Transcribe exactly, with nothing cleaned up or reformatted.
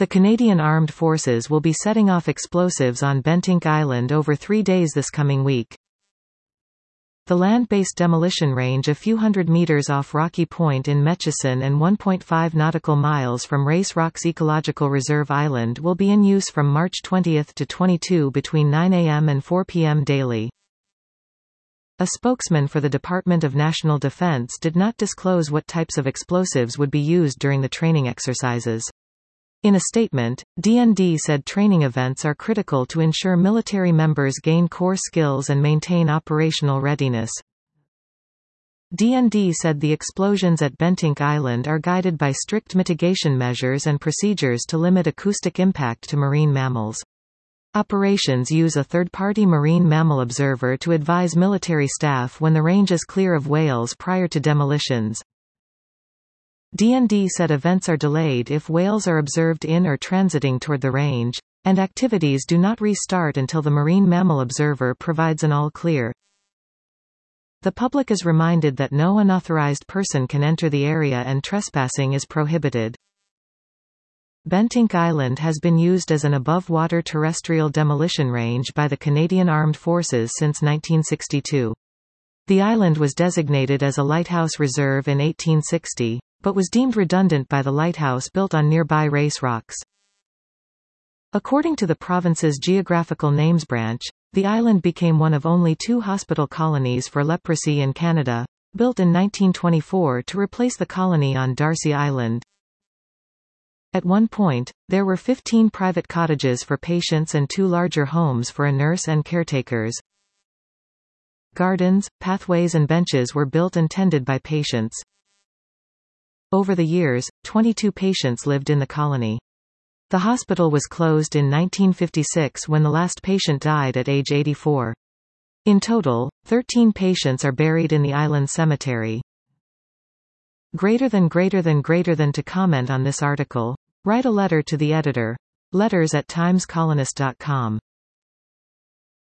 The Canadian Armed Forces will be setting off explosives on Bentinck Island over three days this coming week. The land-based demolition range a few hundred meters off Rocky Point in Metchison and one point five nautical miles from Race Rocks Ecological Reserve Island will be in use from March twentieth to twenty-second between nine A M and four P M daily. A spokesman for the Department of National Defense did not disclose what types of explosives would be used during the training exercises. In a statement, D N D said training events are critical to ensure military members gain core skills and maintain operational readiness. D N D said the explosions at Bentinck Island are guided by strict mitigation measures and procedures to limit acoustic impact to marine mammals. Operations use a third-party marine mammal observer to advise military staff when the range is clear of whales prior to demolitions. D N D said events are delayed if whales are observed in or transiting toward the range, and activities do not restart until the marine mammal observer provides an all-clear. The public is reminded that no unauthorized person can enter the area and trespassing is prohibited. Bentinck Island has been used as an above-water terrestrial demolition range by the Canadian Armed Forces since nineteen sixty-two. The island was designated as a lighthouse reserve in eighteen sixty, but was deemed redundant by the lighthouse built on nearby Race Rocks. According to the province's Geographical Names Branch, the island became one of only two hospital colonies for leprosy in Canada, built in nineteen twenty-four to replace the colony on Darcy Island. At one point, there were fifteen private cottages for patients and two larger homes for a nurse and caretakers. Gardens, pathways and benches were built and tended by patients. Over the years, twenty-two patients lived in the colony. The hospital was closed in nineteen fifty-six when the last patient died at age eighty-four. In total, thirteen patients are buried in the island cemetery. Greater than greater than greater than to comment on this article, write a letter to the editor. Letters at times colonist dot com